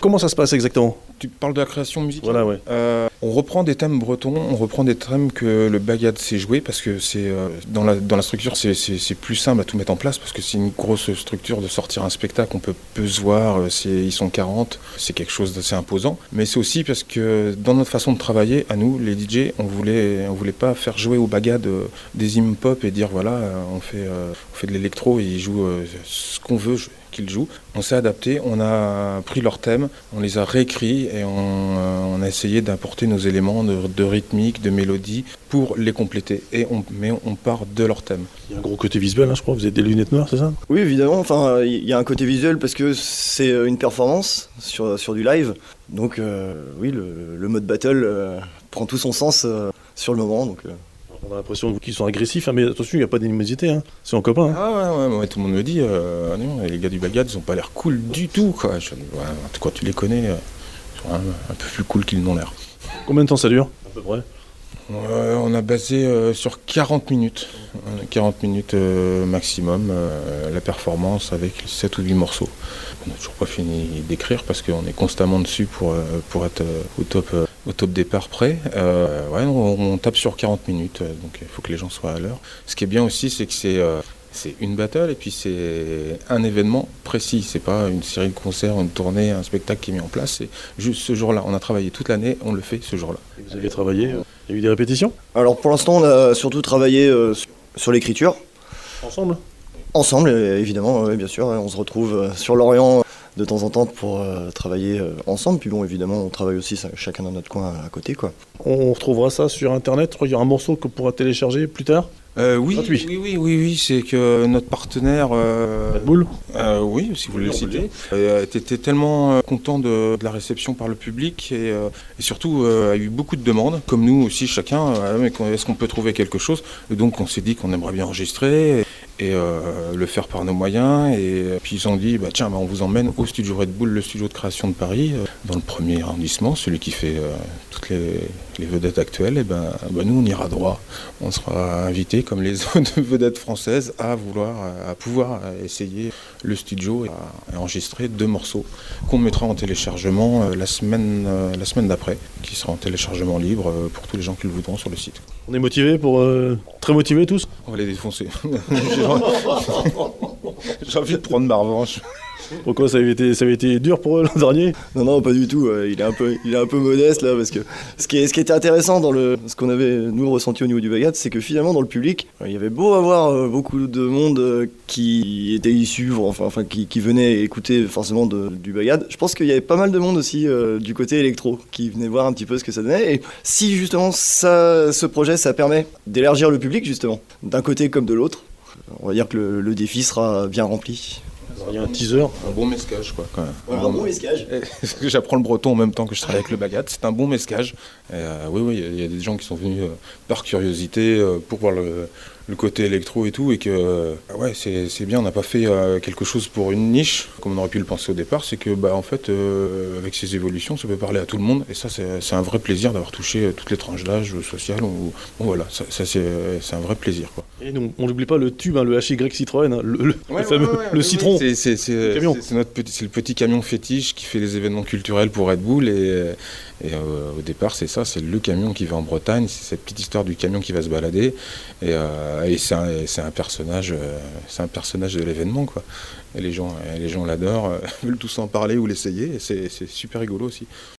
comment ça se passe exactement? Tu parles de la création musicale? Voilà, ouais. On reprend des thèmes bretons, on reprend des thèmes que le Bagad sait jouer parce que c'est dans la structure c'est plus simple à tout mettre en place parce que c'est une grosse structure de sortir un spectacle, on peut se voir, ils sont 40, c'est quelque chose d'assez imposant. Mais c'est aussi parce que dans notre façon de travailler, à nous les DJ, on voulait pas faire jouer au Bagad des hymnes pop et dire voilà on fait de l'électro et ils jouent ce qu'on veut qu'ils jouent. On s'est adapté, on a pris leurs thèmes, on les a réécrits et on a essayé d'apporter nos éléments de rythmique, de mélodie pour les compléter. Mais on part de leurs thèmes. Il y a un gros côté visuel, je crois. Vous êtes des lunettes noires, c'est ça? Oui, évidemment. Enfin, il y a un côté visuel parce que c'est une performance sur du live. Donc, oui, le mode battle prend tout son sens sur le moment. Donc, On a l'impression qu'ils sont agressifs, mais attention, il n'y a pas d'animosité, c'est en copain. Ah ouais, tout le monde me dit, non, les gars du Bagad, ils n'ont pas l'air cool du tout, quoi. Quoi, tu les connais, ils sont un peu plus cool qu'ils n'ont l'air. Combien de temps ça dure, à peu près? On a basé sur 40 minutes. 40 minutes maximum, la performance avec 7 ou 8 morceaux. On n'a toujours pas fini d'écrire parce qu'on est constamment dessus pour être au top départ prêt. On tape sur 40 minutes, donc il faut que les gens soient à l'heure. Ce qui est bien aussi, c'est que c'est une battle et puis c'est un événement précis. C'est pas une série de concerts, une tournée, un spectacle qui est mis en place. C'est juste ce jour-là. On a travaillé toute l'année, on le fait ce jour-là. Et vous avez travaillé, il y a eu des répétitions? alors pour l'instant, on a surtout travaillé sur l'écriture. Ensemble, évidemment, oui, bien sûr. On se retrouve sur Lorient de temps en temps pour travailler ensemble. Puis bon, évidemment, on travaille aussi chacun dans notre coin à côté, quoi. On retrouvera ça sur Internet. Je crois qu'il y a un morceau qu'on pourra télécharger plus tard. Oui, c'est que notre partenaire Red Bull. Oui, si vous voulez le citer, était tellement content de la réception par le public et surtout a eu beaucoup de demandes, comme nous aussi chacun, mais est-ce qu'on peut trouver quelque chose? Et donc on s'est dit qu'on aimerait bien enregistrer et le faire par nos moyens et puis ils ont dit tiens, on vous emmène au studio Red Bull, le studio de création de Paris, dans le premier arrondissement, celui qui fait toutes les vedettes actuelles, et nous on ira droit, on sera invités comme les autres vedettes françaises à pouvoir essayer le studio et à enregistrer 2 morceaux qu'on mettra en téléchargement la semaine d'après, qui sera en téléchargement libre pour tous les gens qui le voudront sur le site. On est motivés très motivés tous? On va les défoncer. J'ai envie de prendre ma revanche. Pourquoi ça avait été dur pour eux l'an dernier? Non, pas du tout. Il est un peu modeste là, parce que ce qui était intéressant dans ce qu'on avait nous ressenti au niveau du Bagad, c'est que finalement dans le public, il y avait beau avoir beaucoup de monde qui était issu, qui venait écouter forcément du Bagad. Je pense qu'il y avait pas mal de monde aussi du côté électro qui venait voir un petit peu ce que ça donnait. Et si justement ce projet, ça permet d'élargir le public justement, d'un côté comme de l'autre, on va dire que le défi sera bien rempli. Il y a un teaser. Un bon mescage, quoi. Quand même. Voilà, un bon mescage. J'apprends le breton en même temps que je travaille avec le Bagad. C'est un bon mescage. Oui, il y a des gens qui sont venus par curiosité pour voir le côté électro et tout. Et que, c'est bien. On n'a pas fait quelque chose pour une niche, comme on aurait pu le penser au départ. C'est que, en fait, avec ces évolutions, ça peut parler à tout le monde. Et ça, c'est un vrai plaisir d'avoir touché toutes les tranches d'âge sociales. Voilà, ça c'est un vrai plaisir, quoi. Et donc, on n'oublie pas le tube, le HY Citroën, le fameux citron. C'est le petit camion fétiche qui fait les événements culturels pour Red Bull et au départ c'est le camion qui va en Bretagne, c'est cette petite histoire du camion qui va se balader et c'est un personnage de l'événement, quoi. Et les gens l'adorent, veulent tous en parler ou l'essayer et c'est super rigolo aussi.